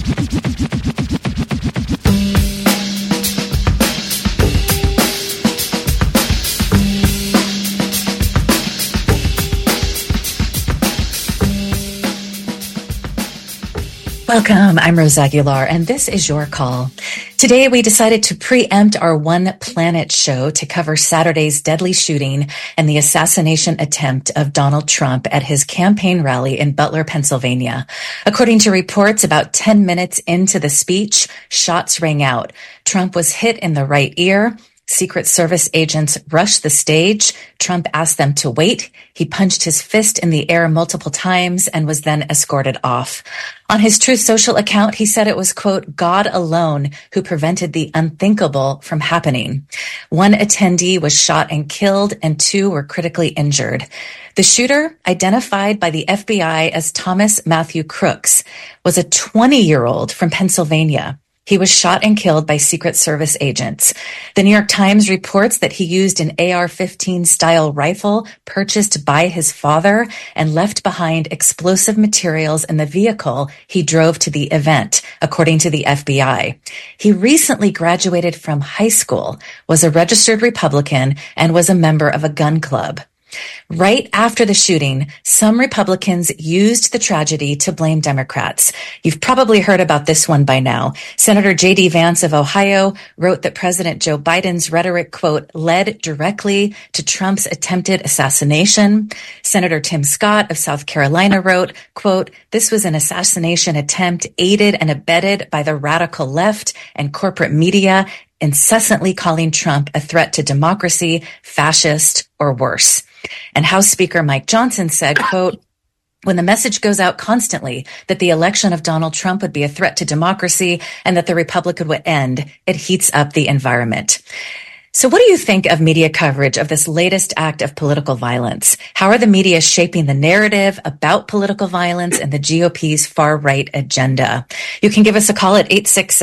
Welcome, I'm Rose Aguilar, and this is Your Call. Today, we decided to preempt our One Planet show to cover Saturday's deadly shooting and the assassination attempt of Donald Trump at his campaign rally in Butler, Pennsylvania. According to reports, about 10 minutes into the speech, shots rang out. Trump was hit in the right ear. Secret Service agents rushed the stage. Trump asked them to wait. He punched his fist in the air multiple times and was then escorted off. On his Truth Social account, he said it was, quote, God alone who prevented the unthinkable from happening. One attendee was shot and killed, and 2 were critically injured. The shooter, identified by the FBI as Thomas Matthew Crooks, was a 20-year-old from Pennsylvania. He was shot and killed by Secret Service agents. The New York Times reports that he used an AR-15 style rifle purchased by his father and left behind explosive materials in the vehicle he drove to the event, according to the FBI. He recently graduated from high school, was a registered Republican, and was a member of a gun club. Right after the shooting, some Republicans used the tragedy to blame Democrats. You've probably heard about this one by now. Senator J.D. Vance of Ohio wrote that President Joe Biden's rhetoric, quote, led directly to Trump's attempted assassination. Senator Tim Scott of South Carolina wrote, quote, this was an assassination attempt aided and abetted by the radical left and corporate media, incessantly calling Trump a threat to democracy, fascist, or worse. And House Speaker Mike Johnson said, quote, when the message goes out constantly that the election of Donald Trump would be a threat to democracy and that the republic would end, it heats up the environment. So what do you think of media coverage of this latest act of political violence? How are the media shaping the narrative about political violence and the GOP's far-right agenda? You can give us a call at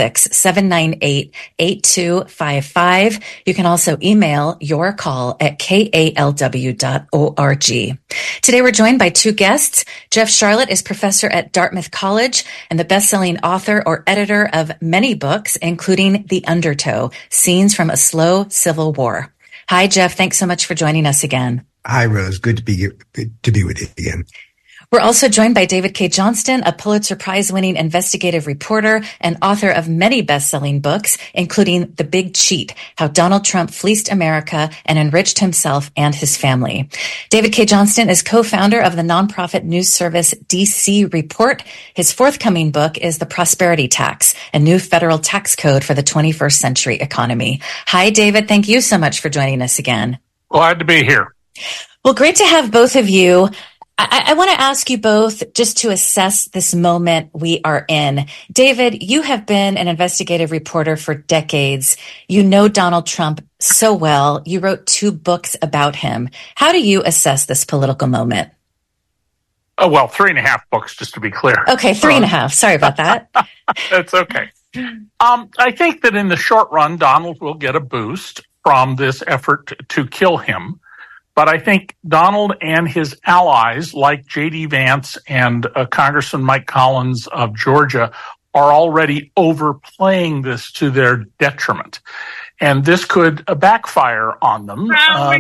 866-798-8255. You can also email your call at kalw.org. Today we're joined by 2 guests. Jeff Sharlet is professor at Dartmouth College and the best-selling author or editor of many books, including The Undertow, Scenes from a Slow Civil War. Hi, Jeff. Thanks so much for joining us again. Hi, Rose. Good to be with you again. We're also joined by David K. Johnston, a Pulitzer Prize-winning investigative reporter and author of many best-selling books, including The Big Cheat, How Donald Trump Fleeced America and Enriched Himself and His Family. David K. Johnston is co-founder of the nonprofit news service DC Report. His forthcoming book is The Prosperity Tax, a new federal tax code for the 21st century economy. Hi, David. Thank you so much for joining us again. Glad to be here. Well, great to have both of you. I want to ask you both just to assess this moment we are in. David, you have been an investigative reporter for decades. You know Donald Trump so well. You wrote 2 books about him. How do you assess this political moment? Oh, well, 3.5 books, just to be clear. Okay, 3.5. Sorry about that. That's okay. I think that in the short run, Donald will get a boost from this effort to kill him. But I think Donald and his allies, like J.D. Vance and Congressman Mike Collins of Georgia, are already overplaying this to their detriment. And this could backfire on them. I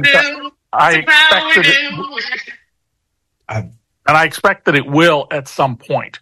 expect that it will at some point.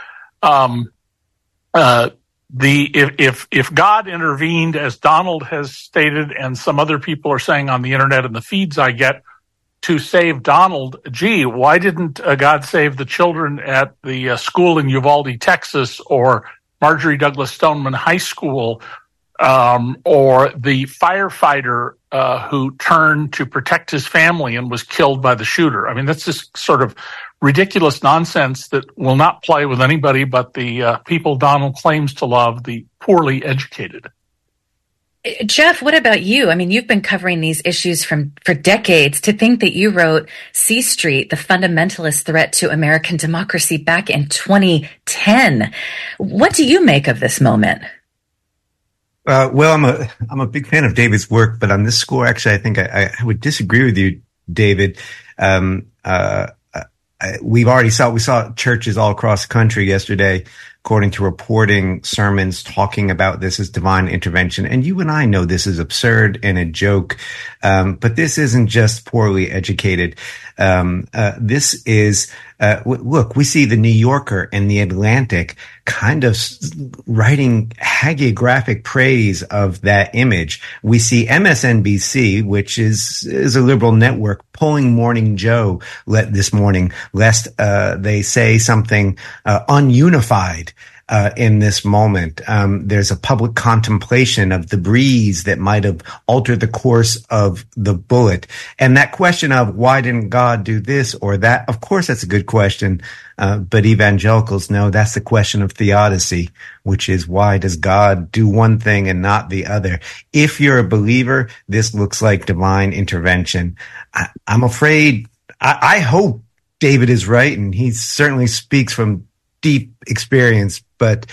If God intervened, as Donald has stated, and some other people are saying on the internet and the feeds I get, to save Donald, gee, why didn't God save the children at the school in Uvalde, Texas, or Marjorie Douglas Stoneman High School, or the firefighter who turned to protect his family and was killed by the shooter? I mean, that's just sort of ridiculous nonsense that will not play with anybody but the people Donald claims to love, the poorly educated. Jeff, what about you? I mean, you've been covering these issues for decades. To think that you wrote C Street, the fundamentalist threat to American democracy, back in 2010. What do you make of this moment? Well, I'm a big fan of David's work, but on this score, actually, I think I would disagree with you, David. I we saw churches all across the country yesterday, according to reporting, sermons talking about this as divine intervention. And you and I know this is absurd and a joke. But this isn't just poorly educated. This is, look, we see the New Yorker and the Atlantic kind of writing hagiographic praise of that image. We see MSNBC, which is a liberal network, pulling Morning Joe this morning, lest they say something ununified in this moment. There's a public contemplation of the breeze that might have altered the course of the bullet. And that question of why didn't God do this or that? Of course, that's a good question. But evangelicals know that's the question of theodicy, which is why does God do one thing and not the other? If you're a believer, this looks like divine intervention. I'm afraid, I hope David is right, and he certainly speaks from deep experience, but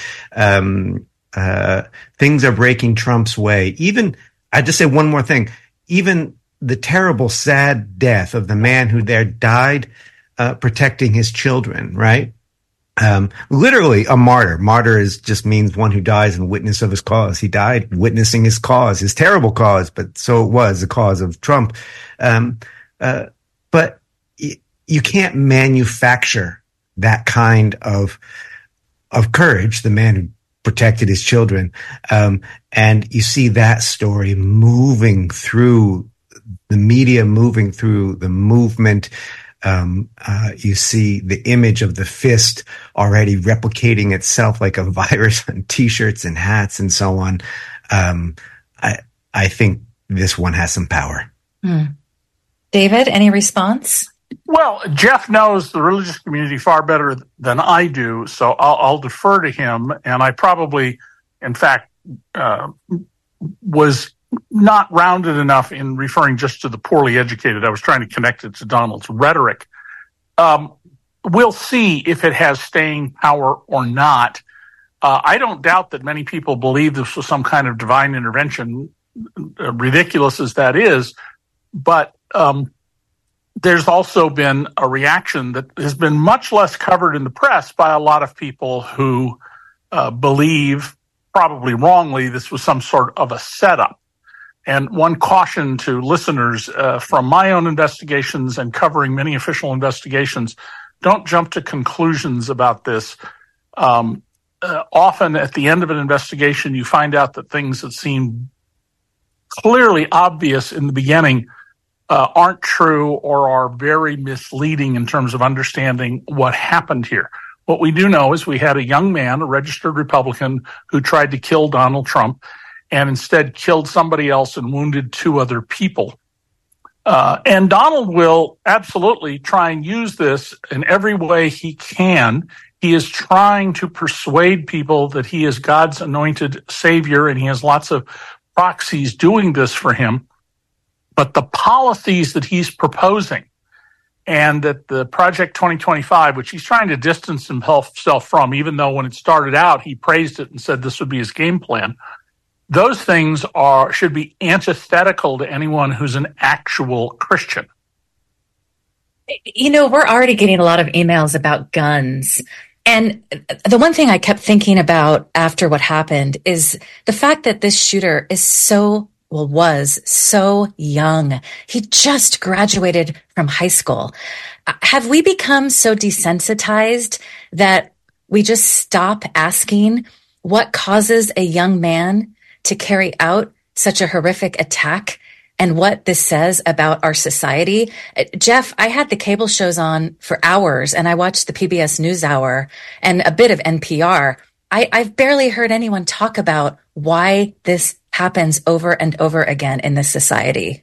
things are breaking Trump's way. I just say one more thing, even the terrible, sad death of the man who there died protecting his children, right? Literally a martyr. Martyr just means one who dies in witness of his cause. He died witnessing his cause, his terrible cause, but so it was the cause of Trump. But you can't manufacture that kind of courage, the man who protected his children. And you see that story moving through the media, moving through the movement. You see the image of the fist already replicating itself like a virus on T-shirts and hats and so on. I think this one has some power. David, any response? Well, Jeff knows the religious community far better than I do, so I'll defer to him. And I probably, in fact, was not rounded enough in referring just to the poorly educated. I was trying to connect it to Donald's rhetoric. We'll see if it has staying power or not. I don't doubt that many people believe this was some kind of divine intervention, ridiculous as that is, but there's also been a reaction that has been much less covered in the press by a lot of people who believe, probably wrongly, this was some sort of a setup. And one caution to listeners from my own investigations and covering many official investigations, don't jump to conclusions about this. Often at the end of an investigation, you find out that things that seem clearly obvious in the beginning aren't true or are very misleading in terms of understanding what happened here. What we do know is we had a young man, a registered Republican, who tried to kill Donald Trump and instead killed somebody else and wounded 2 other people. And Donald will absolutely try and use this in every way he can. He is trying to persuade people that he is God's anointed savior, and he has lots of proxies doing this for him. But the policies that he's proposing and that the Project 2025, which he's trying to distance himself from, even though when it started out, he praised it and said this would be his game plan, those things should be antithetical to anyone who's an actual Christian. You know, we're already getting a lot of emails about guns. And the one thing I kept thinking about after what happened is the fact that this shooter was so young. He just graduated from high school. Have we become so desensitized that we just stop asking what causes a young man to carry out such a horrific attack and what this says about our society? Jeff, I had the cable shows on for hours and I watched the PBS NewsHour and a bit of NPR. I've barely heard anyone talk about why this happens over and over again in this society.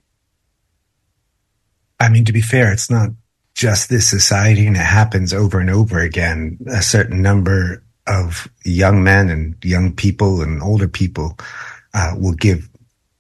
I mean, to be fair, it's not just this society, and it happens over and over again. A certain number of young men and young people and older people will give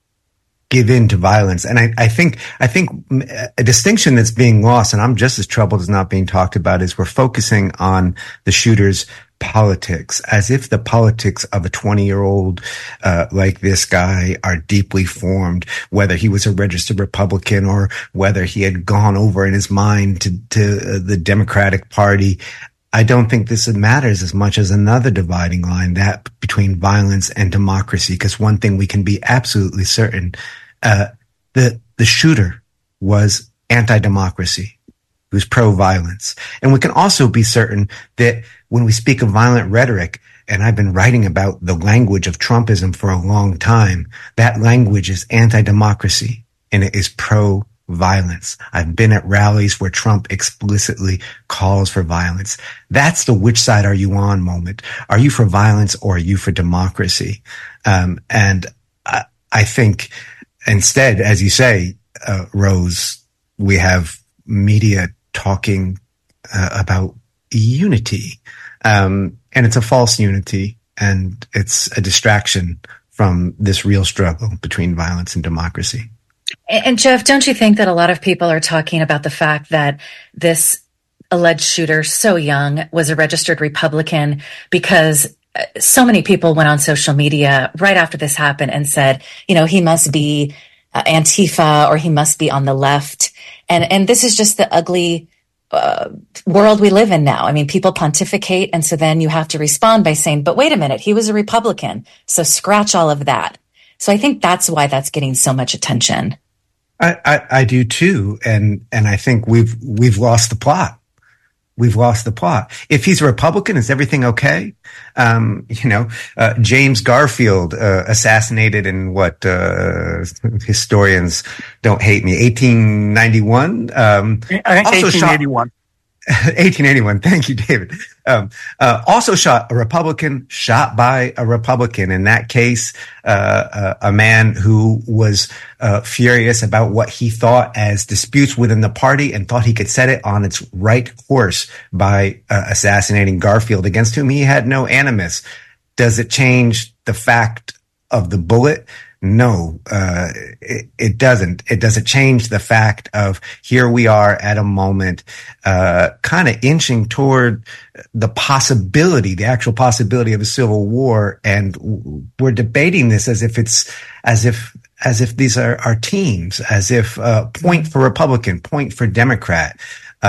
in to violence. And I think a distinction that's being lost, and I'm just as troubled as not being talked about, is we're focusing on the shooter's politics, as if the politics of a 20-year-old like this guy are deeply formed, whether he was a registered Republican or whether he had gone over in his mind to the Democratic Party. I don't think this matters as much as another dividing line, that between violence and democracy, because one thing we can be absolutely certain, the shooter was anti-democracy. He was pro-violence. And we can also be certain that when we speak of violent rhetoric, and I've been writing about the language of Trumpism for a long time, that language is anti-democracy and it is pro-violence. I've been at rallies where Trump explicitly calls for violence. That's the which side are you on moment. Are you for violence or are you for democracy? And I think instead, as you say, Rose, we have media talking about unity. And it's a false unity, and it's a distraction from this real struggle between violence and democracy. And Jeff, don't you think that a lot of people are talking about the fact that this alleged shooter, so young, was a registered Republican, because so many people went on social media right after this happened and said, he must be Antifa or he must be on the left. And this is just the ugly world we live in now. I mean, people pontificate, and so then you have to respond by saying, but wait a minute, he was a Republican, so scratch all of that. So I think that's why that's getting so much attention. I do too, and I think we've lost the plot. We've lost the plot. If he's a Republican, is everything okay? James Garfield, assassinated in what, historians don't hate me, 1891? I think 1881. 1881. Thank you, David. Also shot a Republican, shot by a Republican. In that case, a man who was furious about what he thought as disputes within the party and thought he could set it on its right course by assassinating Garfield, against whom he had no animus. Does it change the fact of the bullet? No, it doesn't. It doesn't change the fact of here we are at a moment, kind of inching toward the actual possibility of a civil war. And we're debating this as if these are our teams, as if, point for Republican, point for Democrat,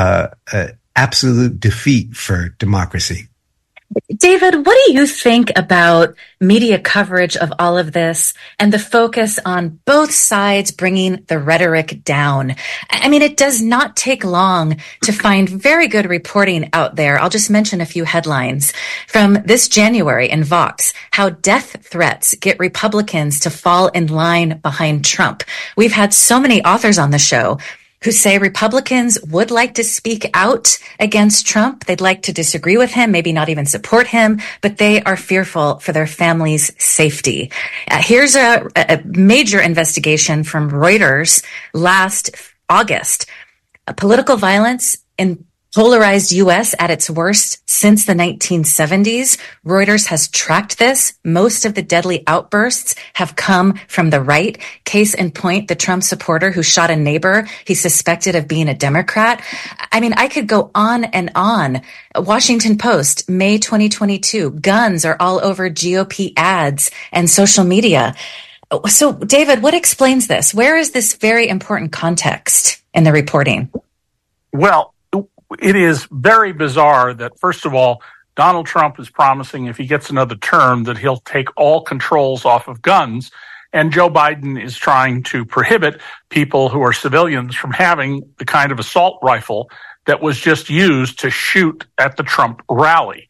absolute defeat for democracy. David, what do you think about media coverage of all of this and the focus on both sides bringing the rhetoric down? I mean, it does not take long to find very good reporting out there. I'll just mention a few headlines from this January in Vox: how death threats get Republicans to fall in line behind Trump. We've had so many authors on the show who say Republicans would like to speak out against Trump. They'd like to disagree with him, maybe not even support him, but they are fearful for their family's safety. Here's a major investigation from Reuters last August. Political violence in polarized U.S. at its worst since the 1970s. Reuters has tracked this. Most of the deadly outbursts have come from the right. Case in point, the Trump supporter who shot a neighbor he's suspected of being a Democrat. I mean, I could go on and on. Washington Post, May 2022, guns are all over GOP ads and social media. So, David, what explains this? Where is this very important context in the reporting? Well, it is very bizarre that, first of all, Donald Trump is promising if he gets another term that he'll take all controls off of guns, and Joe Biden is trying to prohibit people who are civilians from having the kind of assault rifle that was just used to shoot at the Trump rally.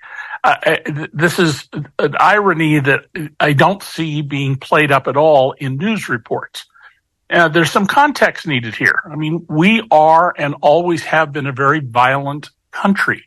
This is an irony that I don't see being played up at all in news reports. There's some context needed here. I mean, we are and always have been a very violent country.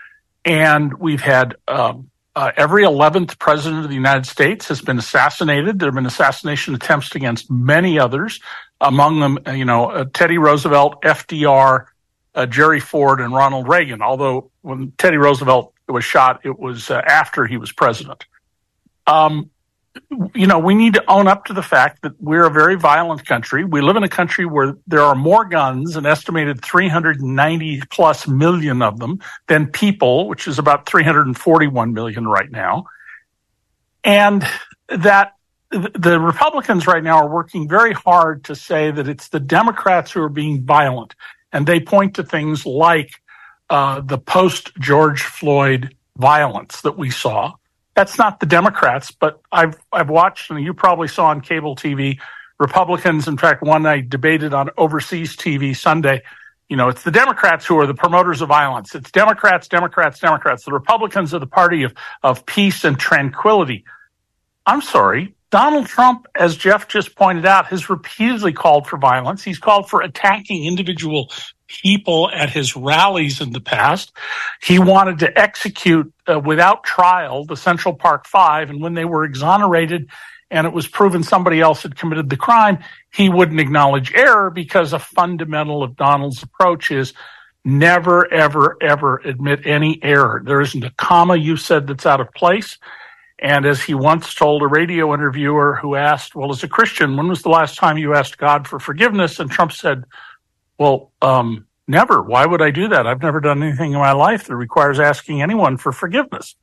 And we've had every 11th president of the United States has been assassinated. There have been assassination attempts against many others, among them, Teddy Roosevelt, FDR, Jerry Ford, and Ronald Reagan. Although when Teddy Roosevelt was shot, it was after he was president. we need to own up to the fact that we're a very violent country. We live in a country where there are more guns, an estimated 390 plus million of them, than people, which is about 341 million right now. And that the Republicans right now are working very hard to say that it's the Democrats who are being violent. And they point to things like the post-George Floyd violence that we saw. That's not the Democrats, but I've watched, and you probably saw on cable TV, Republicans, in fact, one night debated on overseas TV Sunday. It's the Democrats who are the promoters of violence. It's Democrats. The Republicans are the party of peace and tranquility. I'm sorry. Donald Trump, as Jeff just pointed out, has repeatedly called for violence. He's called for attacking individual people at his rallies in the past. He wanted to execute without trial the Central Park Five, and when they were exonerated and it was proven somebody else had committed the crime, he wouldn't acknowledge error, because a fundamental of Donald's approach is never, ever, ever admit any error. There isn't a comma you said that's out of place. And as he once told a radio interviewer who asked, well, as a Christian, when was the last time you asked God for forgiveness? And Trump said, well, never. Why would I do that? I've never done anything in my life that requires asking anyone for forgiveness.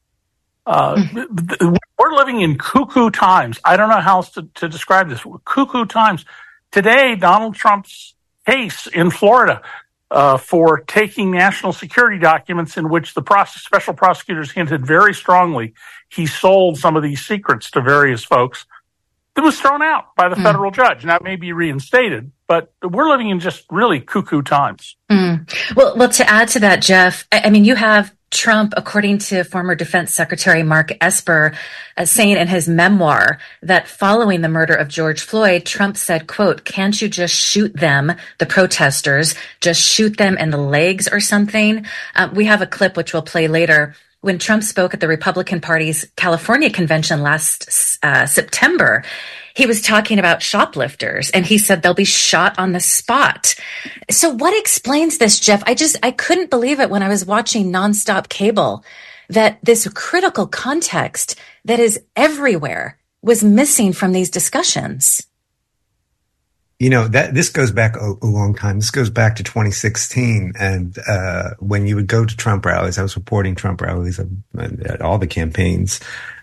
We're living in cuckoo times. I don't know how else to describe this. Cuckoo times. Today, Donald Trump's case in Florida for taking national security documents in which the special prosecutors hinted very strongly he sold some of these secrets to various folks, it was thrown out by the federal judge. Now, it may be reinstated, but we're living in just really cuckoo times. Well, to add to that, Jeff, I mean, you have Trump, according to former Defense Secretary Mark Esper, saying in his memoir that following the murder of George Floyd, Trump said, quote, "Can't you just shoot them, the protesters, just shoot them in the legs or something?" We have a clip which we'll play later. When Trump spoke at the Republican Party's California convention last September, he was talking about shoplifters, and he said they'll be shot on the spot. So what explains this, Jeff? I couldn't believe it when I was watching nonstop cable that this critical context that is everywhere was missing from these discussions. This goes back a long time. This goes back to 2016. And when you would go to Trump rallies, I was reporting Trump rallies at all the campaigns.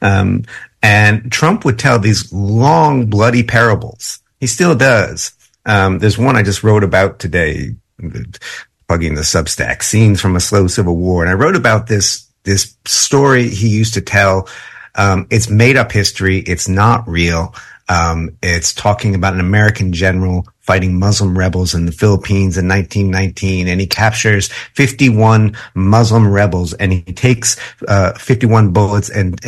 And Trump would tell these long, bloody parables. He still does. There's one I just wrote about today, plugging the Substack, Scenes from a Slow Civil War. And I wrote about this story he used to tell. It's made up history. It's not real. It's talking about an American general fighting Muslim rebels in the Philippines in 1919, and he captures 51 Muslim rebels, and he takes 51 bullets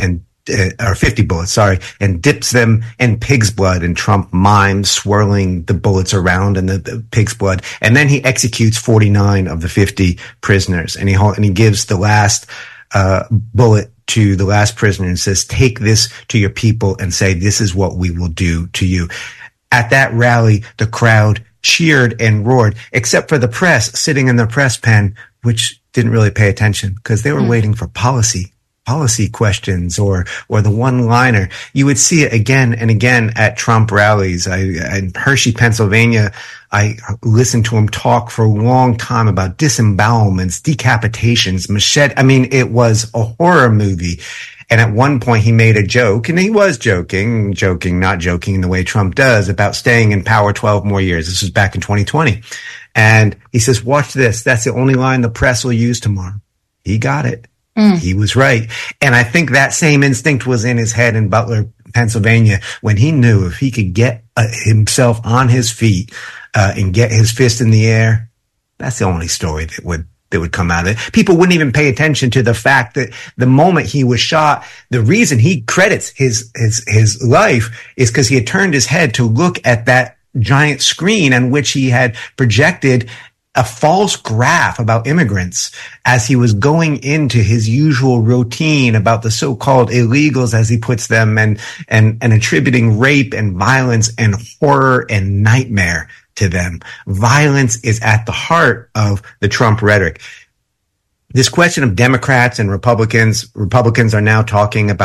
or 50 bullets, and dips them in pig's blood, and Trump mimes swirling the bullets around in the pig's blood, and then he executes 49 of the 50 prisoners, and he gives the last bullet to the last prisoner and says, "Take this to your people and say, this is what we will do to you." At that rally, the crowd cheered and roared, except for the press sitting in the press pen, which didn't really pay attention because they were waiting for policy questions or the one-liner. You would see it again and again at Trump rallies. In Hershey, Pennsylvania, I listened to him talk for a long time about disembowelments, decapitations, machete. I mean, it was a horror movie. And at one point he made a joke, and he was joking, not joking in the way Trump does, about staying in power 12 more years. This was back in 2020. And he says, "Watch this. That's the only line the press will use tomorrow." He got it. He was right. And I think that same instinct was in his head in Butler, Pennsylvania, when he knew if he could get himself on his feet and get his fist in the air, that's the only story that would come out of it. People wouldn't even pay attention to the fact that the moment he was shot, the reason he credits his life is because he had turned his head to look at that giant screen on which he had projected a false graph about immigrants as he was going into his usual routine about the so-called illegals, as he puts them, and attributing rape and violence and horror and nightmare to them. Violence is at the heart of the Trump rhetoric. This question of Democrats and Republicans are now talking about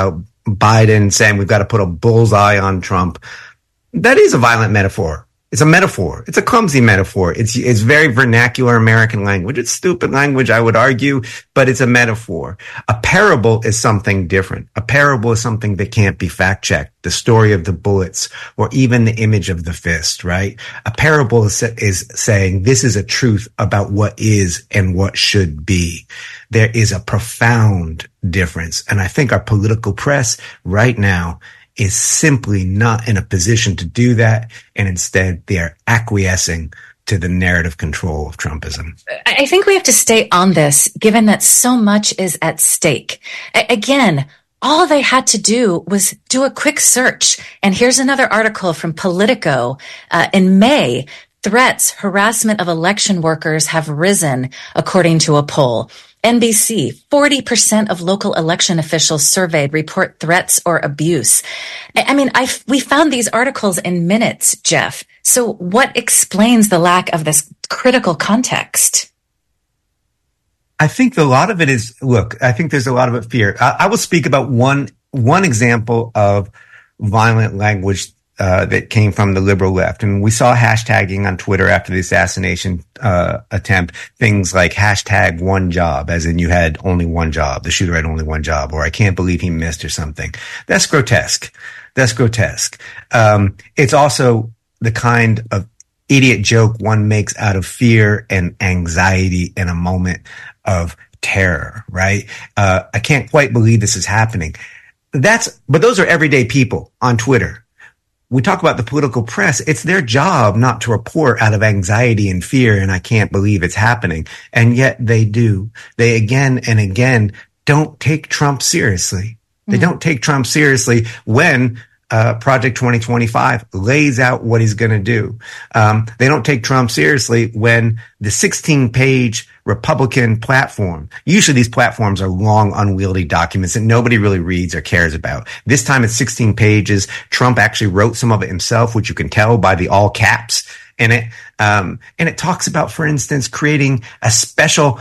Biden saying we've got to put a bullseye on Trump. That is a violent metaphor. It's a metaphor. It's a clumsy metaphor. It's very vernacular American language. It's stupid language, I would argue, but it's a metaphor. A parable is something different. A parable is something that can't be fact checked. The story of the bullets or even the image of the fist, right? A parable is saying this is a truth about what is and what should be. There is a profound difference. And I think our political press right now is simply not in a position to do that. And instead, they are acquiescing to the narrative control of Trumpism. I think we have to stay on this, given that so much is at stake. Again, all they had to do was do a quick search. And here's another article from Politico. In May, threats, harassment of election workers have risen, according to a poll. NBC, 40% of local election officials surveyed report threats or abuse. I mean, we found these articles in minutes, Jeff. So what explains the lack of this critical context? I think a lot of it is, I think there's a lot of it fear. I will speak about one example of violent language that came from the liberal left. And we saw hashtagging on Twitter after the assassination attempt, things like hashtag one job, as in you had only one job, the shooter had only one job, or I can't believe he missed or something. That's grotesque. It's also the kind of idiot joke one makes out of fear and anxiety in a moment of terror, right? I can't quite believe this is happening. But those are everyday people on Twitter. We talk about the political press. It's their job not to report out of anxiety and fear, and I can't believe it's happening. And yet they do. They again and again don't take Trump seriously. They don't take Trump seriously when Project 2025 lays out what he's going to do. They don't take Trump seriously when the 16-page Republican platform, usually these platforms are long, unwieldy documents that nobody really reads or cares about. This time it's 16 pages. Trump actually wrote some of it himself, which you can tell by the all caps in it. And it talks about, for instance, creating a special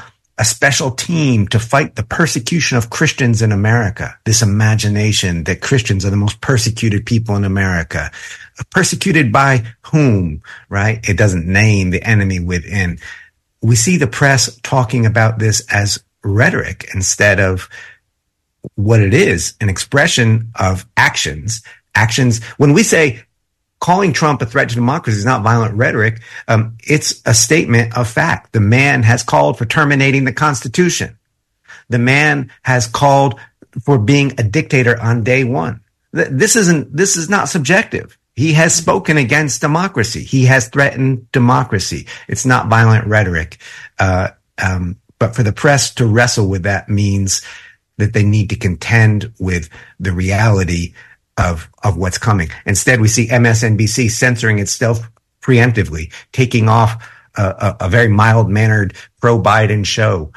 team to fight the persecution of Christians in America. This imagination that Christians are the most persecuted people in America. Persecuted by whom, right? It doesn't name the enemy within. We see the press talking about this as rhetoric instead of what it is, an expression of actions. When we say calling Trump a threat to democracy is not violent rhetoric, it's a statement of fact. The man has called for terminating the Constitution. The man has called for being a dictator on day one. This is not subjective. He has spoken against democracy. He has threatened democracy. It's not violent rhetoric. But for the press to wrestle with that means that they need to contend with the reality of what's coming. Instead, we see MSNBC censoring itself preemptively, taking off a very mild-mannered pro-Biden show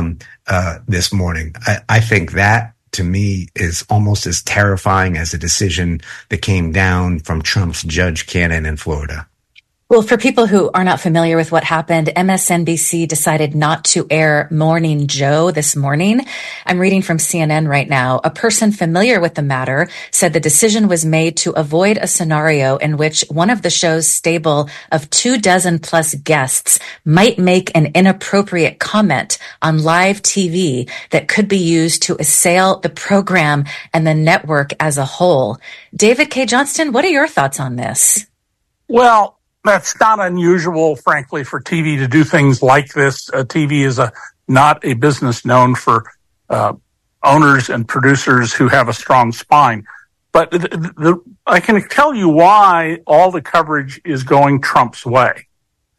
this morning. I think that, to me, is almost as terrifying as the decision that came down from Trump's Judge Cannon in Florida. Well, for people who are not familiar with what happened, MSNBC decided not to air Morning Joe this morning. I'm reading from CNN right now. A person familiar with the matter said the decision was made to avoid a scenario in which one of the show's stable of 24 plus guests might make an inappropriate comment on live TV that could be used to assail the program and the network as a whole. David K. Johnston, what are your thoughts on this? Well, that's not unusual, frankly, for TV to do things like this. TV is not a business known for owners and producers who have a strong spine. But I can tell you why all the coverage is going Trump's way.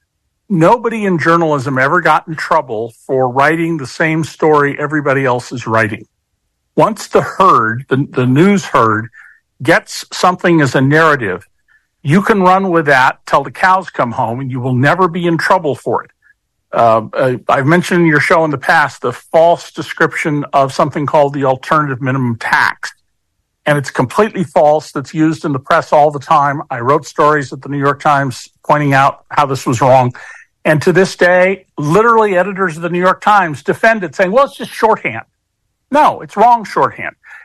Nobody in journalism ever got in trouble for writing the same story everybody else is writing. Once the herd, the news herd, gets something as a narrative, you can run with that till the cows come home, and you will never be in trouble for it. I've mentioned in your show in the past the false description of something called the alternative minimum tax. And it's completely false. That's used in the press all the time. I wrote stories at the New York Times pointing out how this was wrong. And to this day, literally editors of the New York Times defend it, saying, well, it's just shorthand. No, it's wrong shorthand.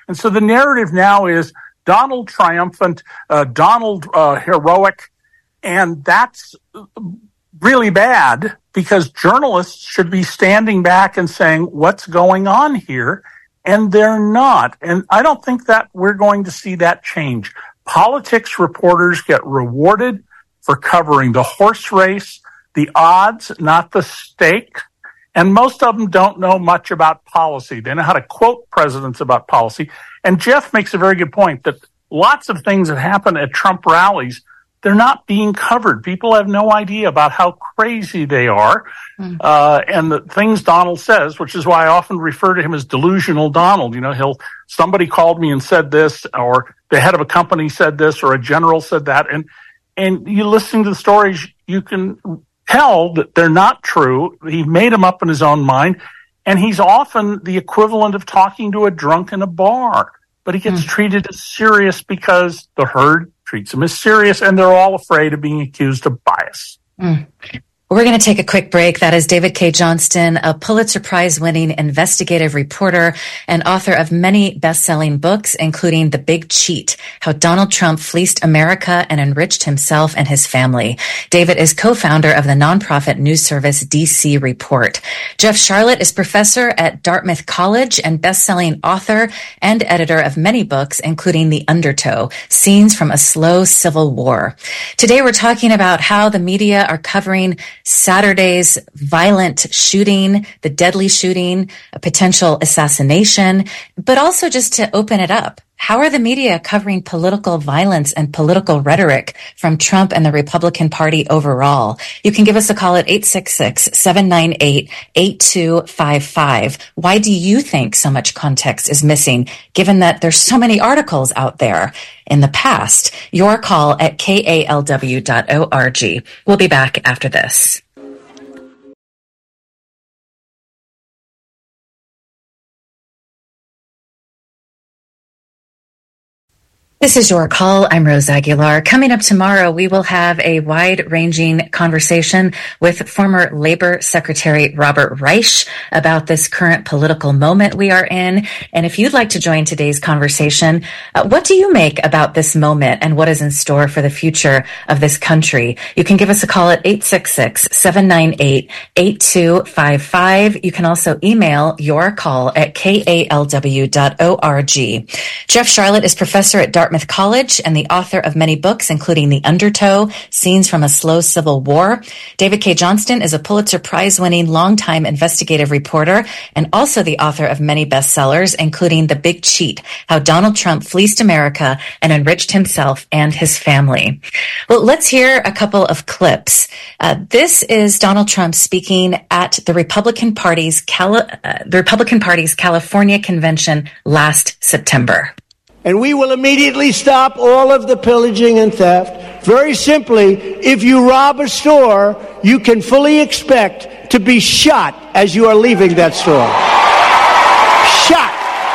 And so the narrative now is Donald triumphant, Donald heroic, and that's really bad because journalists should be standing back and saying, what's going on here? And they're not. And I don't think that we're going to see that change. Politics reporters get rewarded for covering the horse race, the odds, not the stake. And most of them don't know much about policy. They know how to quote presidents about policy. And Jeff makes a very good point that lots of things that happen at Trump rallies, they're not being covered. People have no idea about how crazy they are. And the things Donald says, which is why I often refer to him as delusional Donald. You know, somebody called me and said this, or the head of a company said this, or a general said that. And you listen to the stories, you can tell that they're not true. He made them up in his own mind. And he's often the equivalent of talking to a drunk in a bar. But he gets treated as serious because the herd treats him as serious, and they're all afraid of being accused of bias. We're going to take a quick break. That is David Cay Johnston, a Pulitzer Prize-winning investigative reporter and author of many best-selling books, including The Big Cheat, How Donald Trump Fleeced America and Enriched Himself and His Family. David is co-founder of the nonprofit news service DC Report. Jeff Sharlet is professor at Dartmouth College and best-selling author and editor of many books, including The Undertow, Scenes from a Slow Civil War. Today we're talking about how the media are covering Saturday's violent shooting, the deadly shooting, a potential assassination, but also just to open it up. How are the media covering political violence and political rhetoric from Trump and the Republican Party overall? You can give us a call at 866-798-8255. Why do you think so much context is missing, given that there's so many articles out there in the past? Your call at kalw.org. We'll be back after this. This is Your Call. I'm Rose Aguilar. Coming up tomorrow, we will have a wide-ranging conversation with former Labor Secretary Robert Reich about this current political moment we are in. And if you'd like to join today's conversation, what do you make about this moment and what is in store for the future of this country? You can give us a call at 866-798-8255. You can also email your call at kalw.org. Jeff Sharlet is professor at Dartmouth College and the author of many books, including The Undertow, Scenes from a Slow Civil War. David Cay Johnston is a Pulitzer Prize-winning longtime investigative reporter and also the author of many bestsellers, including The Big Cheat, How Donald Trump Fleeced America and Enriched Himself and His Family. Well, let's hear a couple of clips. This is Donald Trump speaking at the Republican Party's California convention last September. And we will immediately stop all of the pillaging and theft. Very simply, if you rob a store, you can fully expect to be shot as you are leaving that store. Shot.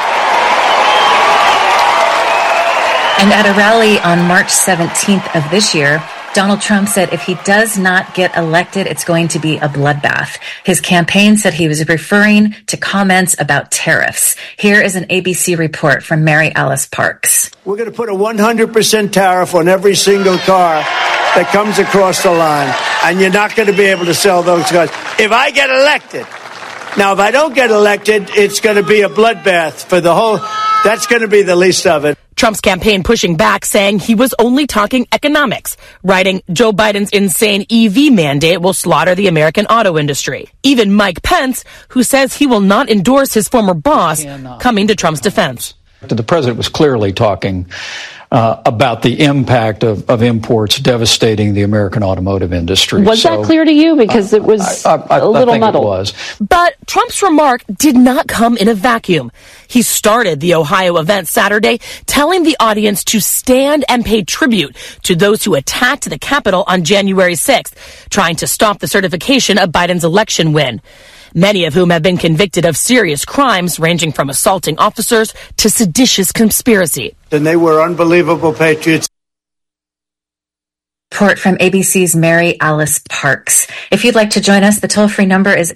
And at a rally on March 17th of this year, Donald Trump said if he does not get elected, it's going to be a bloodbath. His campaign said he was referring to comments about tariffs. Here is an ABC report from Mary Alice Parks. We're going to put a 100% tariff on every single car that comes across the line, and you're not going to be able to sell those cars if I get elected. Now, if I don't get elected, it's going to be a bloodbath for the whole. That's going to be the least of it. Trump's campaign pushing back, saying he was only talking economics, writing Joe Biden's insane EV mandate will slaughter the American auto industry. Even Mike Pence, who says he will not endorse his former boss, coming to Trump's defense. The president was clearly talking about the impact of imports devastating the American automotive industry. Was that clear to you? Because it was a little muddled. It was. But Trump's remark did not come in a vacuum. He started the Ohio event Saturday, telling the audience to stand and pay tribute to those who attacked the Capitol on January 6th, trying to stop the certification of Biden's election win. Many of whom have been convicted of serious crimes ranging from assaulting officers to seditious conspiracy. And they were unbelievable patriots. report from ABC's Mary Alice Parks. If you'd like to join us, the toll-free number is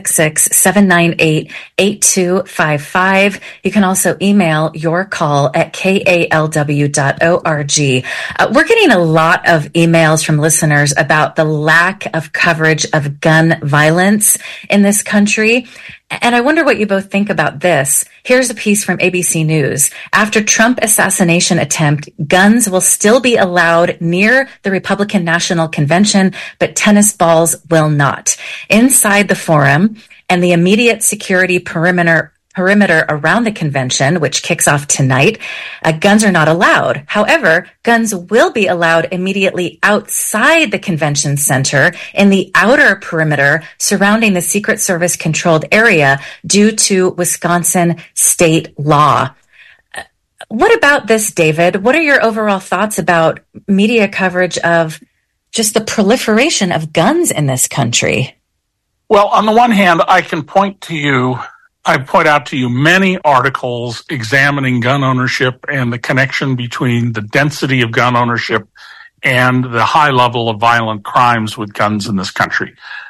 866-798-8255. You can also email your call at kalw.org. We're getting a lot of emails from listeners about the lack of coverage of gun violence in this country. And I wonder what you both think about this. Here's a piece from ABC News. After Trump assassination attempt, guns will still be allowed near the Republican National Convention, but tennis balls will not. Inside the forum and the immediate security perimeter around the convention, which kicks off tonight, guns are not allowed. However, guns will be allowed immediately outside the convention center in the outer perimeter surrounding the Secret Service controlled area due to Wisconsin state law. What about this, David? What are your overall thoughts about media coverage of just the proliferation of guns in this country? Well, on the one hand, I point out to you many articles examining gun ownership and the connection between the density of gun ownership and the high level of violent crimes with guns in this country.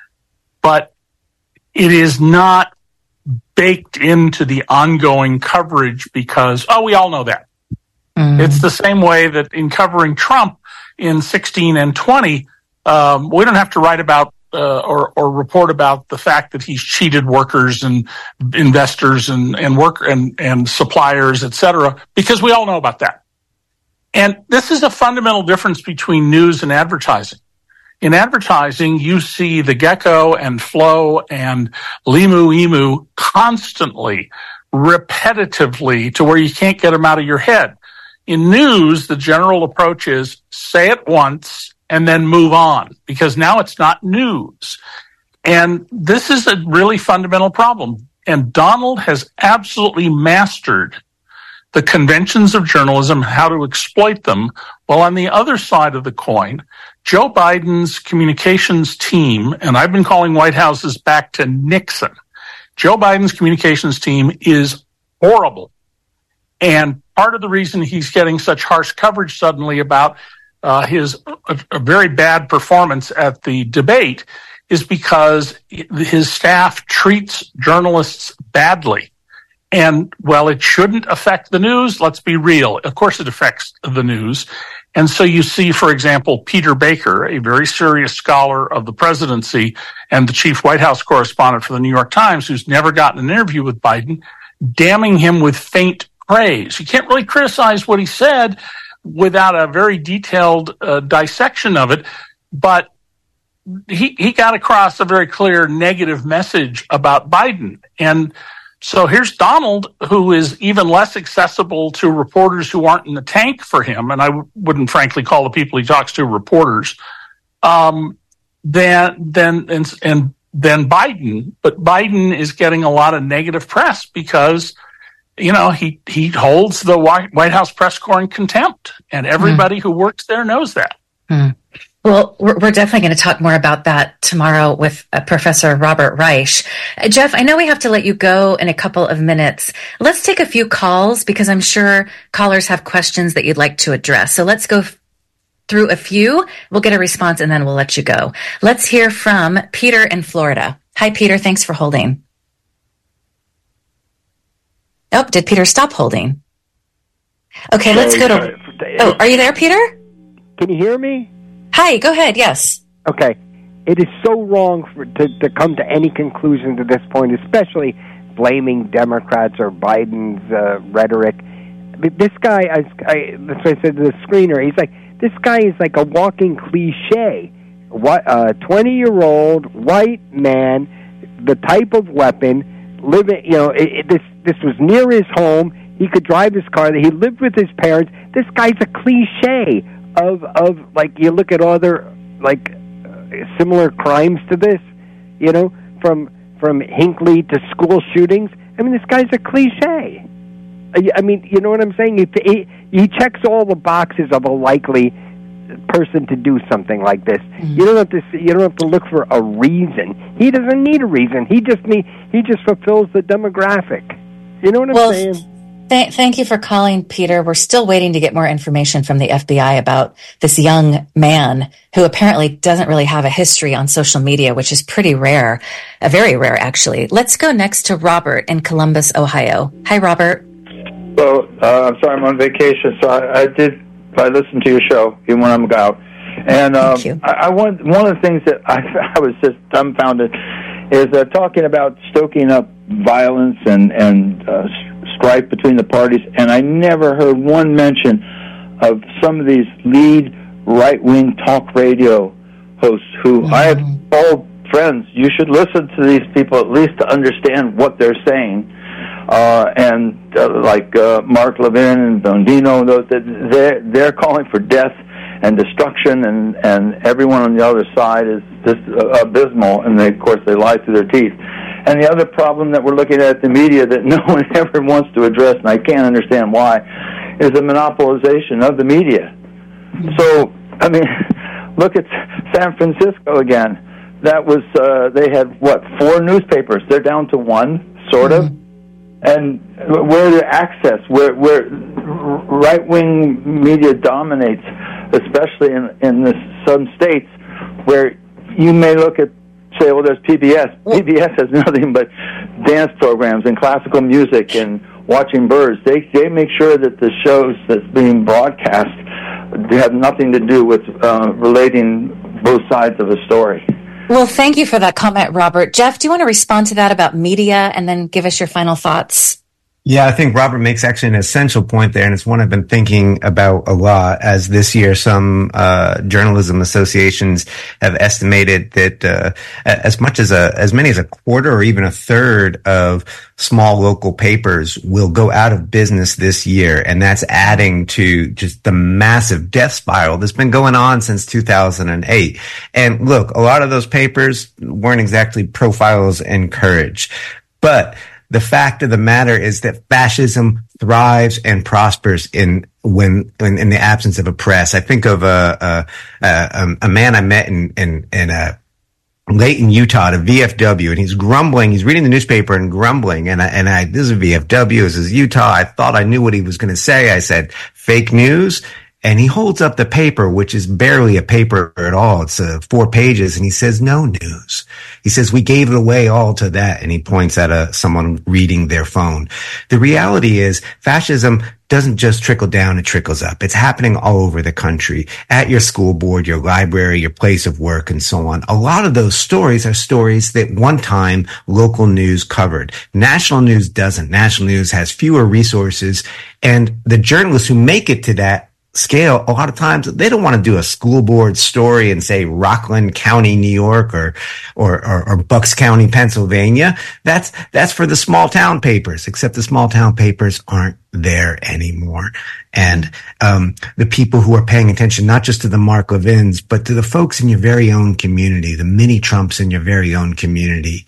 But it is not baked into the ongoing coverage because, we all know that. Mm-hmm. It's the same way that in covering Trump in 16 and 20, we don't have to write about or report about the fact that he's cheated workers and investors and suppliers, et cetera, because we all know about that. And this is a fundamental difference between news and advertising. In advertising, you see the Gecko and Flo and Limu Emu constantly, repetitively, to where you can't get them out of your head. In news, the general approach is say it once and then move on, because now it's not news. And this is a really fundamental problem. And Donald has absolutely mastered the conventions of journalism, how to exploit them. While on the other side of the coin, Joe Biden's communications team, and I've been calling White Houses back to Nixon, Joe Biden's communications team is horrible. And part of the reason he's getting such harsh coverage suddenly about his very bad performance at the debate is because his staff treats journalists badly. And while it shouldn't affect the news, let's be real. Of course it affects the news. And so you see, for example, Peter Baker, a very serious scholar of the presidency and the chief White House correspondent for the New York Times, who's never gotten an interview with Biden, damning him with faint praise. You can't really criticize what he said without a very detailed dissection of it, but he got across a very clear negative message about Biden. And so here's Donald, who is even less accessible to reporters who aren't in the tank for him, and I wouldn't frankly call the people he talks to reporters, than Biden. But Biden is getting a lot of negative press because he holds the White House press corps in contempt, and everybody who works there knows that. Well, we're definitely going to talk more about that tomorrow with Professor Robert Reich. Jeff, I know we have to let you go in a couple of minutes. Let's take a few calls because I'm sure callers have questions that you'd like to address. So let's go through a few. We'll get a response and then we'll let you go. Let's hear from Peter in Florida. Hi, Peter. Thanks for holding. Oh, did Peter stop holding? Okay, let's go to... Oh, are you there, Peter? Can you hear me? Hi, go ahead, yes. Okay. It is so wrong to come to any conclusion to this point, especially blaming Democrats or Biden's rhetoric. This guy, that's what I said to the screener, he's like, this guy is like a walking cliche. What, 20-year-old white man, the type of weapon, living, this was near his home. He could drive his car. He lived with his parents. This guy's a cliche of like, you look at other like similar crimes to this, from Hinckley to school shootings. I mean, this guy's a cliche. I mean, you know what I'm saying? He checks all the boxes of a likely person to do something like this. Mm-hmm. You don't have to look for a reason. He doesn't need a reason. He just fulfills the demographic. You know what I'm saying? Thank you for calling, Peter. We're still waiting to get more information from the FBI about this young man who apparently doesn't really have a history on social media, which is pretty rare, very rare, actually. Let's go next to Robert in Columbus, Ohio. Hi, Robert. Well, I'm sorry, I'm on vacation, so I listened to your show even when I'm out. And one of the things that I was just dumbfounded is talking about stoking up violence and strife between the parties, and I never heard one mention of some of these lead right-wing talk radio hosts who I have all friends. You should listen to these people at least to understand what they're saying. Like Mark Levin and Bondino, they're calling for death and destruction, and everyone on the other side is just abysmal, and of course they lie through their teeth. And the other problem that we're looking at the media that no one ever wants to address, and I can't understand why, is the monopolization of the media. So, I mean, look at San Francisco again. That was, they had, 4 newspapers? They're down to 1, sort of. And where the access, where right-wing media dominates, especially in some states where you may look at, say, well, there's PBS. PBS has nothing but dance programs and classical music and watching birds. They make sure that the shows that's being broadcast have nothing to do with relating both sides of a story. Well, thank you for that comment, Robert. Jeff, do you want to respond to that about media and then give us your final thoughts? Yeah, I think Robert makes actually an essential point there, and it's one I've been thinking about a lot. As this year, some journalism associations have estimated that as many as a quarter or even a third of small local papers will go out of business this year, and that's adding to just the massive death spiral that's been going on since 2008. And look, a lot of those papers weren't exactly profiles and courage, but the fact of the matter is that fascism thrives and prospers in the absence of a press. I think of a man I met in Layton, Utah, at a VFW, and he's grumbling. He's reading the newspaper and grumbling. And this is a VFW. This is Utah. I thought I knew what he was going to say. I said, fake news. And he holds up the paper, which is barely a paper at all. It's 4 pages. And he says, no news. He says, we gave it away all to that. And he points at someone reading their phone. The reality is fascism doesn't just trickle down, it trickles up. It's happening all over the country, at your school board, your library, your place of work, and so on. A lot of those stories are stories that one time local news covered. National news doesn't. National news has fewer resources, and the journalists who make it to that scale, a lot of times they don't want to do a school board story in, say, Rockland County, New York, or Bucks County, Pennsylvania. That's for the small town papers, except the small town papers aren't there anymore. And the people who are paying attention, not just to the Mark Levins, but to the folks in your very own community, the mini Trumps in your very own community,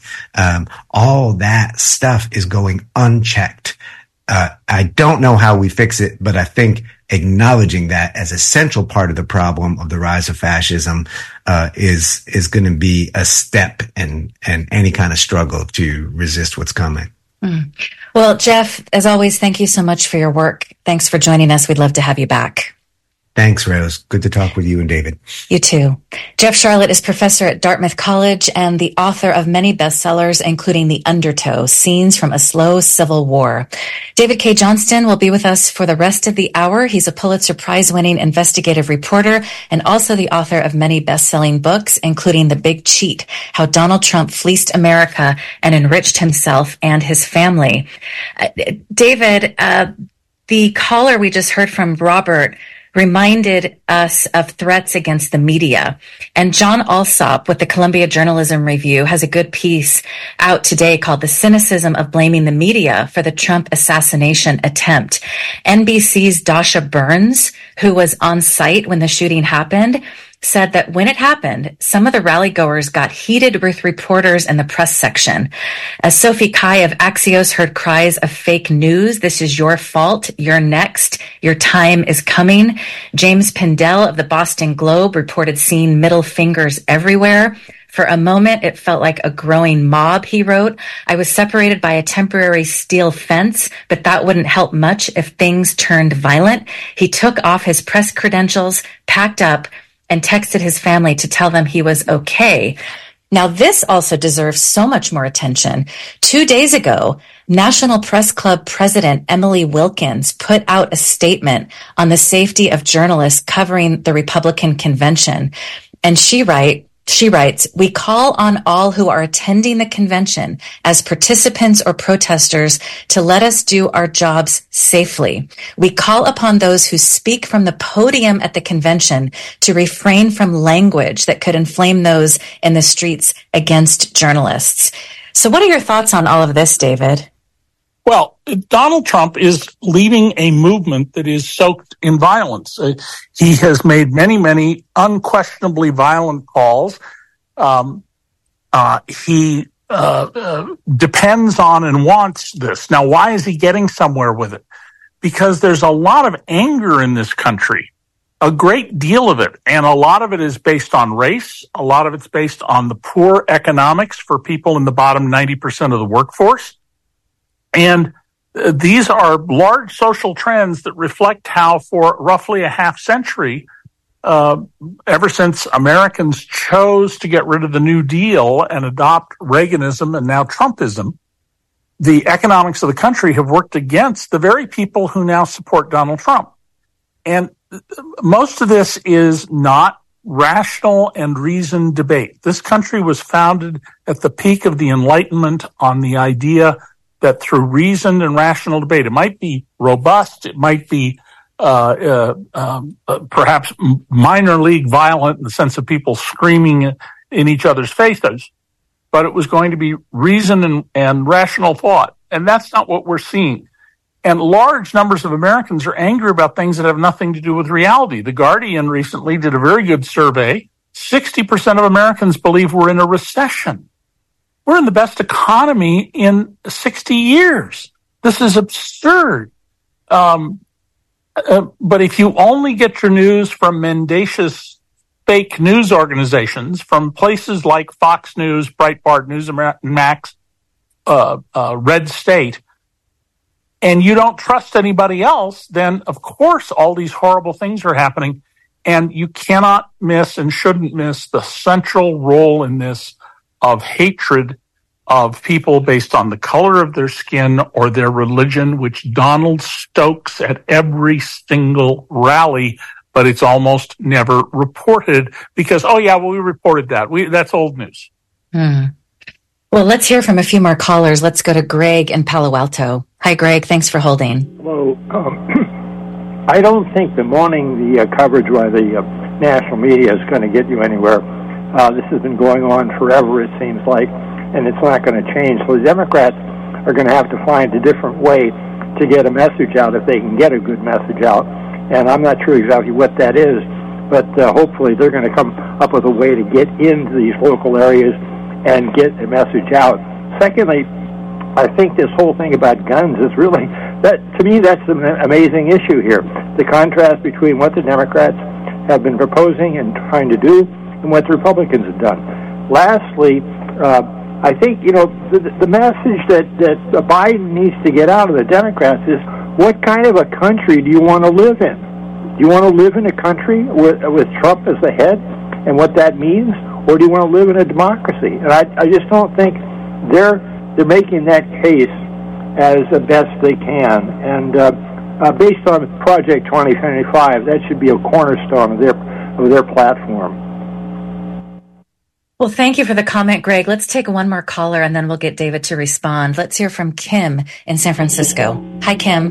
all that stuff is going unchecked. I don't know how we fix it, but I think acknowledging that as a central part of the problem of the rise of fascism is going to be a step in any kind of struggle to resist what's coming. Well, Jeff, as always, thank you so much for your work. Thanks for joining us. We'd love to have you back. Thanks, Rose. Good to talk with you and David. You too. Jeff Sharlet is professor at Dartmouth College and the author of many bestsellers, including The Undertow, Scenes from a Slow Civil War. David K. Johnston will be with us for the rest of the hour. He's a Pulitzer Prize-winning investigative reporter and also the author of many best-selling books, including The Big Cheat, How Donald Trump Fleeced America and Enriched Himself and His Family. David, the caller we just heard from, Robert, reminded us of threats against the media. And John Alsop with the Columbia Journalism Review has a good piece out today called The Cynicism of Blaming the Media for the Trump Assassination Attempt. NBC's Dasha Burns, who was on site when the shooting happened, said that when it happened, some of the rally-goers got heated with reporters in the press section. As Sophie Kai of Axios heard cries of fake news, this is your fault, you're next, your time is coming. James Pindell of the Boston Globe reported seeing middle fingers everywhere. For a moment, it felt like a growing mob, he wrote. I was separated by a temporary steel fence, but that wouldn't help much if things turned violent. He took off his press credentials, packed up, and texted his family to tell them he was okay. Now, this also deserves so much more attention. 2 days ago, National Press Club President Emily Wilkins put out a statement on the safety of journalists covering the Republican convention. And she writes, we call on all who are attending the convention as participants or protesters to let us do our jobs safely. We call upon those who speak from the podium at the convention to refrain from language that could inflame those in the streets against journalists. So what are your thoughts on all of this, David? Well, Donald Trump is leading a movement that is soaked in violence. He has made many, many unquestionably violent calls. He depends on and wants this. Now, why is he getting somewhere with it? Because there's a lot of anger in this country, a great deal of it. And a lot of it is based on race. A lot of it's based on the poor economics for people in the bottom 90% of the workforce. And these are large social trends that reflect how for roughly a half century, ever since Americans chose to get rid of the New Deal and adopt Reaganism and now Trumpism, the economics of the country have worked against the very people who now support Donald Trump. And most of this is not rational and reasoned debate. This country was founded at the peak of the Enlightenment on the idea that through reasoned and rational debate, it might be robust, it might be perhaps minor league violent in the sense of people screaming in each other's faces, but it was going to be reason and rational thought. And that's not what we're seeing. And large numbers of Americans are angry about things that have nothing to do with reality. The Guardian recently did a very good survey. 60% of Americans believe we're in a recession. We're in the best economy in 60 years. This is absurd. But if you only get your news from mendacious fake news organizations, from places like Fox News, Breitbart, Newsmax, Red State, and you don't trust anybody else, then of course all these horrible things are happening. And you cannot miss and shouldn't miss the central role in this of hatred of people based on the color of their skin or their religion, which Donald stokes at every single rally, but it's almost never reported because, oh yeah, well, we reported that. That's old news. Well, let's hear from a few more callers. Let's go to Greg in Palo Alto. Hi, Greg. Thanks for holding. Hello. I don't think the coverage by the national media is going to get you anywhere. This has been going on forever, it seems like, and it's not going to change. So the Democrats are going to have to find a different way to get a message out if they can get a good message out. And I'm not sure exactly what that is, but hopefully they're going to come up with a way to get into these local areas and get a message out. Secondly, I think this whole thing about guns is really, to me, that's an amazing issue here. The contrast between what the Democrats have been proposing and trying to do and what the Republicans have done. Lastly, I think, the message that Biden needs to get out of the Democrats is, what kind of a country do you want to live in? Do you want to live in a country with Trump as the head and what that means? Or do you want to live in a democracy? And I just don't think they're making that case as the best they can. And based on Project 2025, that should be a cornerstone of their platform. Well, thank you for the comment, Greg. Let's take one more caller, and then we'll get David to respond. Let's hear from Kim in San Francisco. Hi, Kim.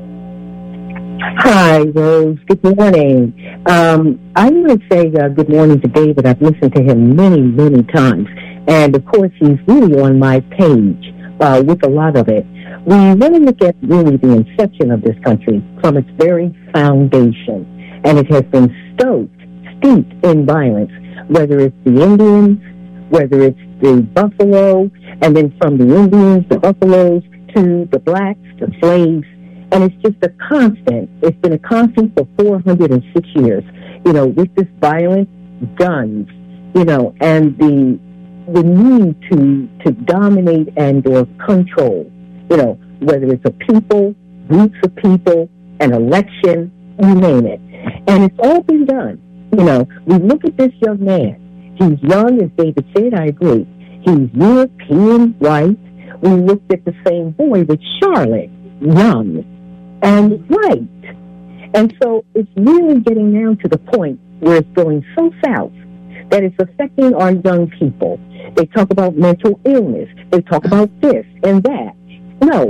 Hi, Rose. Good morning. I want to say good morning to David. I've listened to him many, many times. And, of course, he's really on my page with a lot of it. We want to look at really the inception of this country from its very foundation. And it has been steeped in violence, whether it's the Indians, whether it's the buffalo, and then from the Indians, the buffaloes, to the blacks, the slaves. And it's just a constant. It's been a constant for 406 years, with this violence, guns, and the the need to dominate and or control, whether it's a people, groups of people, an election, you name it. And it's all been done. We look at this young man. He's young, as David said, I agree. He's European, white. We looked at the same boy with Charlotte, young and white. And so it's really getting down to the point where it's going so south that it's affecting our young people. They talk about mental illness. They talk about this and that. No.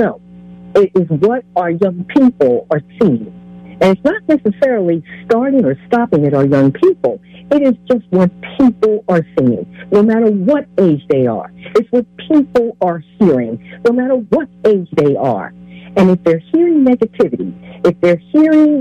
It is what our young people are seeing. And it's not necessarily starting or stopping at our young people. It is just what people are seeing, no matter what age they are. It's what people are hearing, no matter what age they are. And if they're hearing negativity, if they're hearing,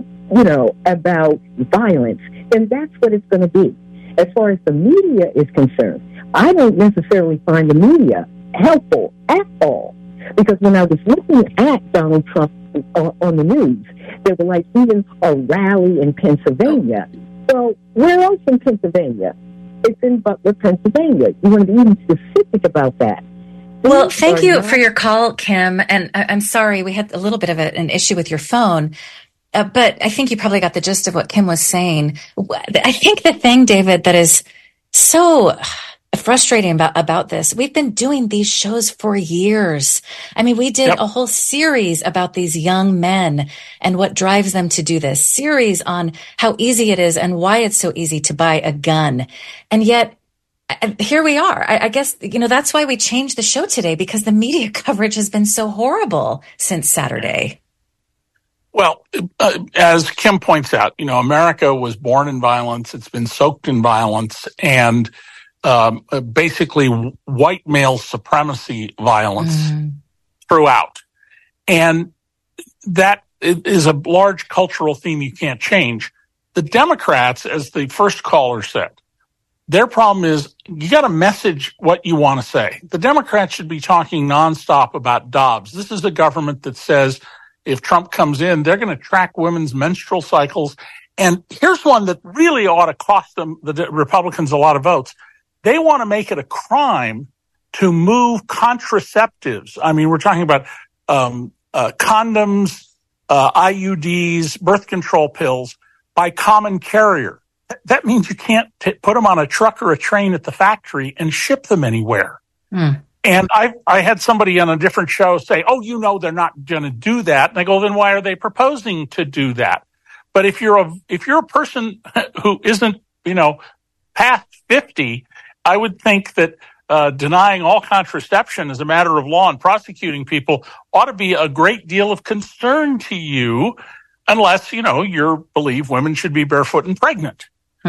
about violence, then that's what it's going to be. As far as the media is concerned, I don't necessarily find the media helpful at all. Because when I was looking at Donald Trump on the news, there were even a rally in Pennsylvania. Well, where else in Pennsylvania? It's in Butler, Pennsylvania. You want to be even specific about that. Well, thank you for your call, Kim. And I'm sorry, we had a little bit of an issue with your phone. But I think you probably got the gist of what Kim was saying. I think the thing, David, that is so frustrating about this, we've been doing these shows for years. I mean, we did a whole series about these young men and what drives them to do this, series on how easy it is and why it's so easy to buy a gun. And yet, here we are. I guess, that's why we changed the show today, because the media coverage has been so horrible since Saturday. Well, as Kim points out, America was born in violence. It's been soaked in violence, and basically white male supremacy violence throughout. And that is a large cultural theme you can't change. The Democrats, as the first caller said, their problem is you got to message what you want to say. The Democrats should be talking nonstop about Dobbs. This is a government that says if Trump comes in, they're going to track women's menstrual cycles. And here's one that really ought to cost them, the Republicans, a lot of votes. They want to make it a crime to move contraceptives. I mean, we're talking about condoms, IUDs, birth control pills by common carrier. That means you can't put them on a truck or a train at the factory and ship them anywhere. And I had somebody on a different show say, they're not going to do that. And I go, then why are they proposing to do that? But if you're a person who isn't, past 50, I would think that denying all contraception as a matter of law and prosecuting people ought to be a great deal of concern to you, unless, you believe women should be barefoot and pregnant.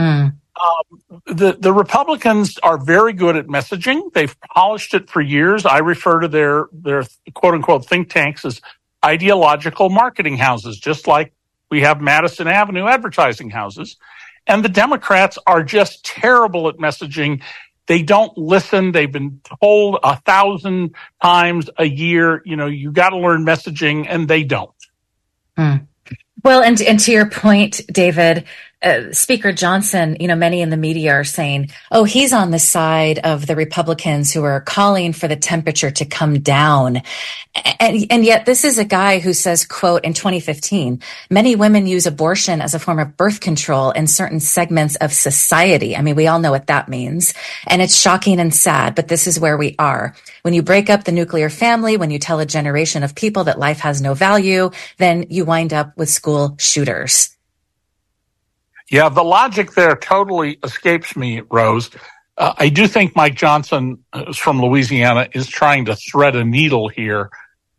The Republicans are very good at messaging. They've polished it for years. I refer to their quote unquote think tanks as ideological marketing houses, just like we have Madison Avenue advertising houses. And the Democrats are just terrible at messaging. They don't listen. They've been told 1,000 times a year, you got to learn messaging, and they don't. Well, and to your point, David, Speaker Johnson, many in the media are saying, he's on the side of the Republicans who are calling for the temperature to come down. And yet this is a guy who says, quote, in 2015, many women use abortion as a form of birth control in certain segments of society. I mean, we all know what that means. And it's shocking and sad, but this is where we are. When you break up the nuclear family, when you tell a generation of people that life has no value, then you wind up with school shooters. Yeah, the logic there totally escapes me, Rose. I do think Mike Johnson, who's from Louisiana, is trying to thread a needle here.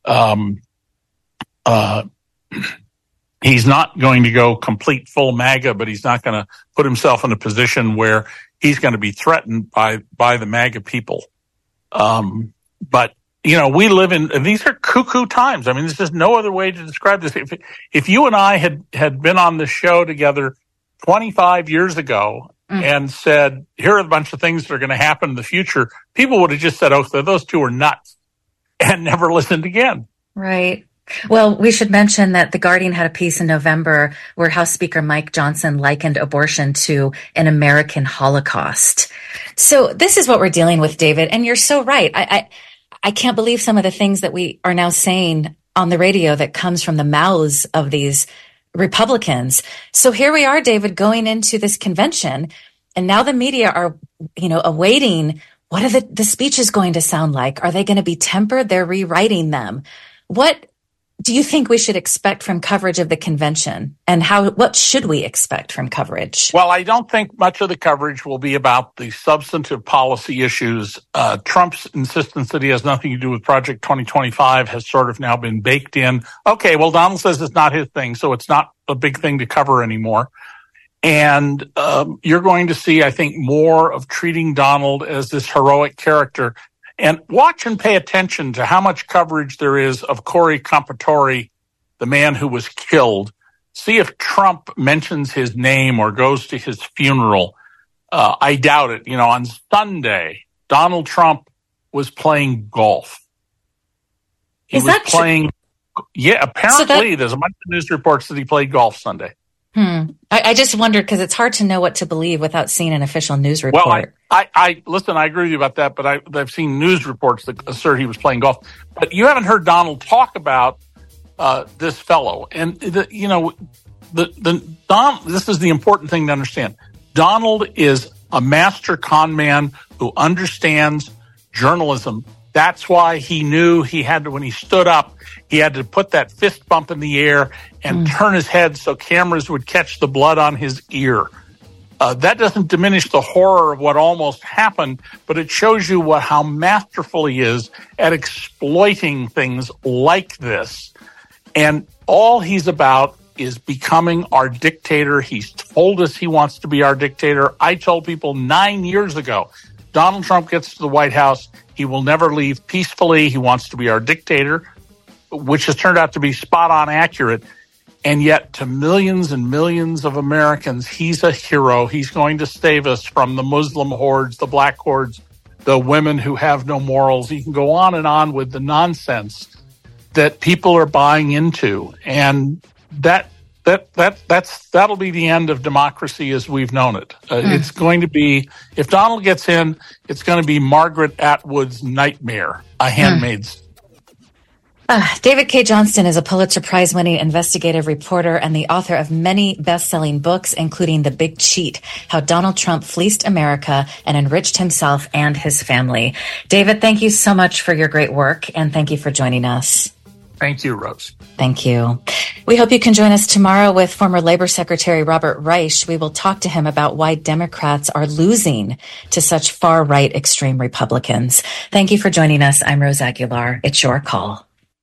He's not going to go complete full MAGA, but he's not going to put himself in a position where he's going to be threatened by the MAGA people. But we live in, these are cuckoo times. I mean, there's just no other way to describe this. If you and I had been on this show together 25 years ago and said, here are a bunch of things that are going to happen in the future, people would have just said, those two are nuts, and never listened again. Right. Well, we should mention that The Guardian had a piece in November where House Speaker Mike Johnson likened abortion to an American Holocaust. So this is what we're dealing with, David. And you're so right. I can't believe some of the things that we are now saying on the radio that comes from the mouths of these Republicans. So here we are, David, going into this convention, and now the media are, awaiting what are the speeches going to sound like? Are they going to be tempered? They're rewriting them. What do you think we should expect from coverage of the convention, and what should we expect from coverage? Well, I don't think much of the coverage will be about the substantive policy issues. Trump's insistence that he has nothing to do with Project 2025 has sort of now been baked in. Okay, well, Donald says it's not his thing, so it's not a big thing to cover anymore. And you're going to see, I think, more of treating Donald as this heroic character. And watch and pay attention to how much coverage there is of Corey Compatore, the man who was killed. See if Trump mentions his name or goes to his funeral. I doubt it. On Sunday, Donald Trump was playing golf. He was playing. Yeah, apparently there's a bunch of news reports that he played golf Sunday. I just wondered because it's hard to know what to believe without seeing an official news report. Well, I listen, I agree with you about that, but I've seen news reports that assert he was playing golf. But you haven't heard Donald talk about this fellow. And, this is the important thing to understand. Donald is a master con man who understands journalism. That's why he knew he had to, when he stood up, he had to put that fist bump in the air and turn his head so cameras would catch the blood on his ear. That doesn't diminish the horror of what almost happened, but it shows you how masterful he is at exploiting things like this. And all he's about is becoming our dictator. He's told us he wants to be our dictator. I told people 9 years ago, Donald Trump gets to the White House, he will never leave peacefully. He wants to be our dictator, which has turned out to be spot on accurate. And yet to millions and millions of Americans, he's a hero. He's going to save us from the Muslim hordes, the black hordes, the women who have no morals. You can go on with the nonsense that people are buying into. And that'll be the end of democracy as we've known it. It's going to be, if Donald gets in, it's going to be Margaret Atwood's nightmare, A Handmaid's. David Cay Johnston is a Pulitzer Prize-winning investigative reporter and the author of many best-selling books, including The Big Cheat, How Donald Trump Fleeced America and Enriched Himself and His Family. David, thank you so much for your great work, and thank you for joining us. Thank you, Rose. Thank you. We hope you can join us tomorrow with former Labor Secretary Robert Reich. We will talk to him about why Democrats are losing to such far-right extreme Republicans. Thank you for joining us. I'm Rose Aguilar. It's your call.